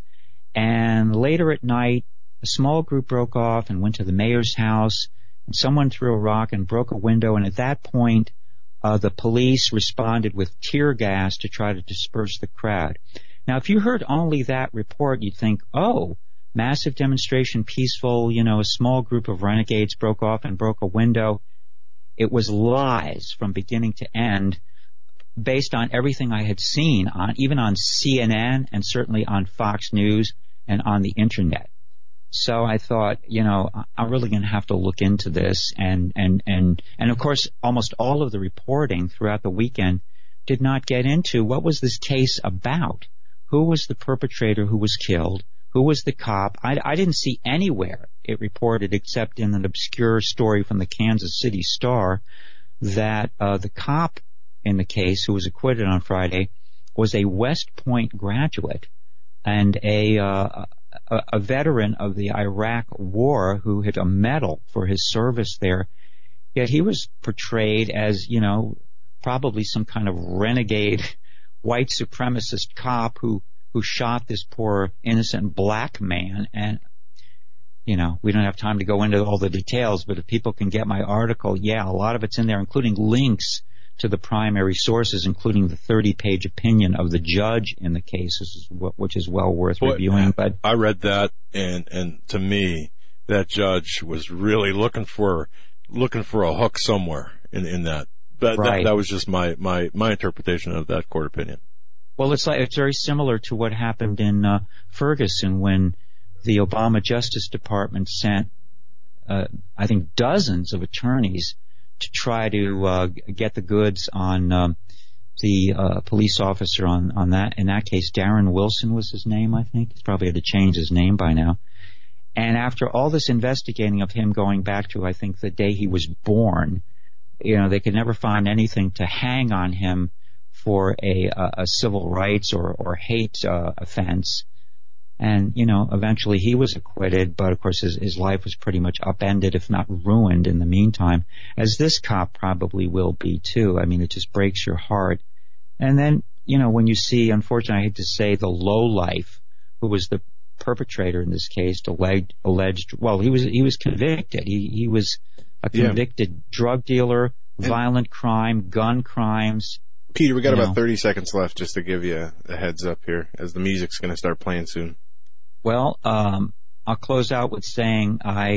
F: And later at night, a small group broke off and went to the mayor's house, and someone threw a rock and broke a window. And at that point, the police responded with tear gas to try to disperse the crowd. Now, if you heard only that report, you'd think, massive demonstration, peaceful, you know, a small group of renegades broke off and broke a window. It was lies from beginning to end, based on everything I had seen, even on CNN and certainly on Fox News and on the Internet. So I thought, you know, I'm really going to have to look into this. And of course, almost all of the reporting throughout the weekend did not get into what was this case about. Who was the perpetrator who was killed? Who was the cop? I didn't see anywhere it reported, except in an obscure story from the Kansas City Star, that the cop in the case who was acquitted on Friday was a West Point graduate and a veteran of the Iraq War who had a medal for his service there. Yet he was portrayed as, you know, probably some kind of renegade white supremacist cop who shot this poor innocent black man. And, you know, we don't have time to go into all the details, but if people can get my article, a lot of it's in there, including links to the primary sources, including the 30-page opinion of the judge in the case, which is well worth reviewing. But
B: I read that, and to me, that judge was really looking for a hook somewhere in that.
F: Right.
B: That was just my interpretation of that court opinion.
F: Well, it's very similar to what happened in Ferguson when the Obama Justice Department sent, I think, dozens of attorneys to try to get the goods on the police officer on that. In that case, Darren Wilson was his name, I think. He's probably had to change his name by now. And after all this investigating of him going back to, I think, the day he was born, they could never find anything to hang on him for a civil rights or hate offense. And, eventually he was acquitted, but of course his life was pretty much upended, if not ruined in the meantime, as this cop probably will be too. I mean, it just breaks your heart. And then, when you see, unfortunately, I hate to say, the lowlife who was the perpetrator in this case, alleged, well, he was convicted. He was a convicted drug dealer, violent crime, gun crimes.
C: Peter, we got about 30 seconds left just to give you a heads up here as the music's going to start playing soon.
F: Well, I'll close out with saying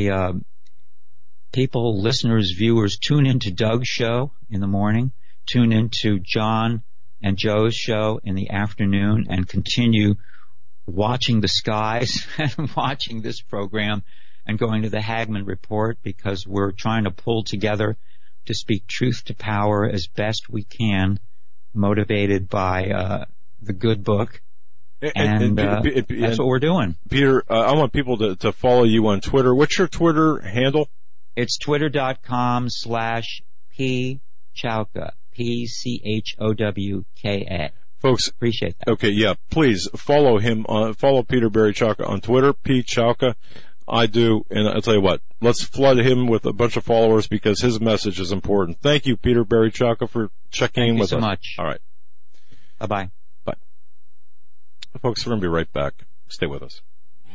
F: people, listeners, viewers, tune into Doug's show in the morning, tune into John and Joe's show in the afternoon, and continue watching the skies and watching this program and going to the Hagmann Report, because we're trying to pull together to speak truth to power as best we can, motivated by the good book. And that's what we're doing.
B: Peter, I want people to follow you on Twitter. What's your Twitter handle?
F: It's twitter.com/pchowka, PCHOWKA.
B: Folks,
F: appreciate that.
B: Okay, yeah, please follow him follow Peter Barry Chowka on Twitter, P Chowka. I do, and I'll tell you what, let's flood him with a bunch of followers because his message is important. Thank you, Peter Barry Chowka, for checking in with us.
F: Thank you so much.
B: All right.
F: Bye-bye.
B: Bye. Folks, we're going to be right back. Stay with us.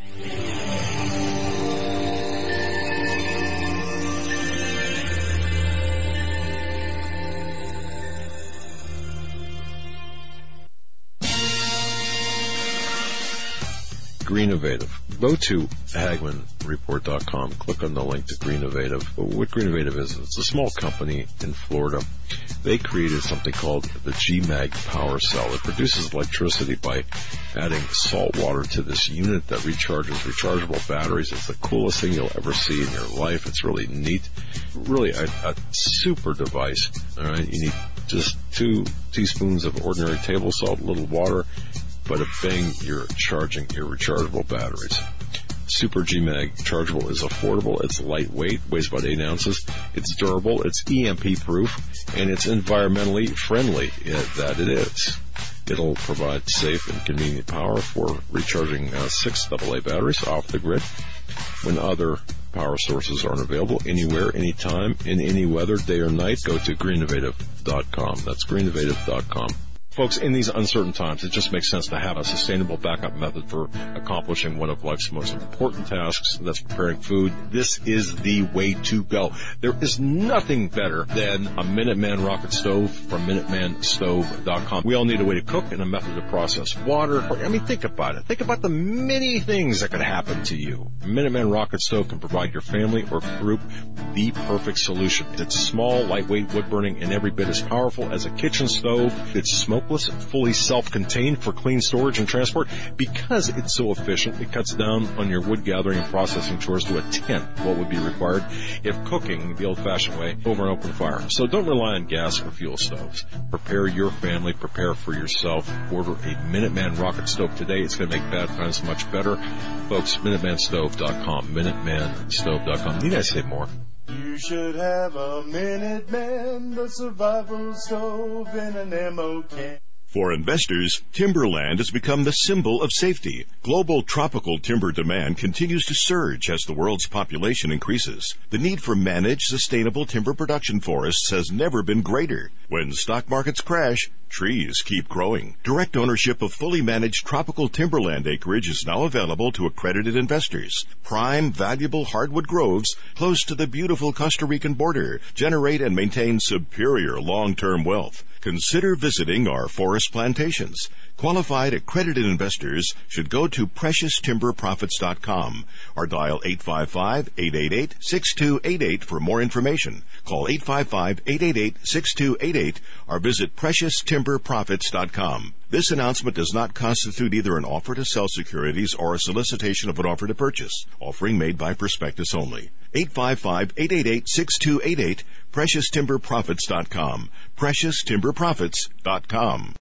B: Greenovative. Go to HagmannReport.com. Click on the link to Greenovative. What Greenovative is, it's a small company in Florida. They created something called the GMAG Power Cell. It produces electricity by adding salt water to this unit that recharges rechargeable batteries. It's the coolest thing you'll ever see in your life. It's really neat. Really a super device. All right, you need just 2 teaspoons of ordinary table salt, a little water. But bang, you're charging your rechargeable batteries. Super GMAG chargeable is affordable. It's lightweight, weighs about 8 ounces. It's durable. It's EMP proof, and it's environmentally friendly. That it is. It'll provide safe and convenient power for recharging 6 AA batteries off the grid when other power sources aren't available, anywhere, anytime, in any weather, day or night. Go to Greenovative.com. That's Greenovative.com. Folks, in these uncertain times, it just makes sense to have a sustainable backup method for accomplishing one of life's most important tasks, that's preparing food. This is the way to go. There is nothing better than a Minuteman rocket stove from MinutemanStove.com. We all need a way to cook and a method to process water. I mean, think about it. Think about the many things that could happen to you. Minuteman rocket stove can provide your family or group the perfect solution. It's small, lightweight, wood-burning, and every bit as powerful as a kitchen stove. It's smokeless, fully self-contained for clean storage and transport. Because it's so efficient, it cuts down on your wood gathering and processing chores to a tenth what would be required if cooking the old-fashioned way over an open fire. So don't rely on gas or fuel stoves. Prepare your family, prepare for yourself. Order a Minuteman rocket stove today. It's going to make bad times much better. Folks, MinutemanStove.com, MinutemanStove.com. Need I say more?
H: You should have a Minuteman, the survival stove in an ammo can.
I: For investors, timberland has become the symbol of safety. Global tropical timber demand continues to surge as the world's population increases. The need for managed, sustainable timber production forests has never been greater. When stock markets crash, trees keep growing. Direct ownership of fully managed tropical timberland acreage is now available to accredited investors. Prime, valuable hardwood groves close to the beautiful Costa Rican border generate and maintain superior long-term wealth. Consider visiting our forest plantations. Qualified accredited investors should go to PreciousTimberProfits.com or dial 855-888-6288 for more information. Call 855-888-6288 or visit PreciousTimberProfits.com. This announcement does not constitute either an offer to sell securities or a solicitation of an offer to purchase. Offering made by prospectus only. 855-888-6288, PreciousTimberProfits.com. PreciousTimberProfits.com.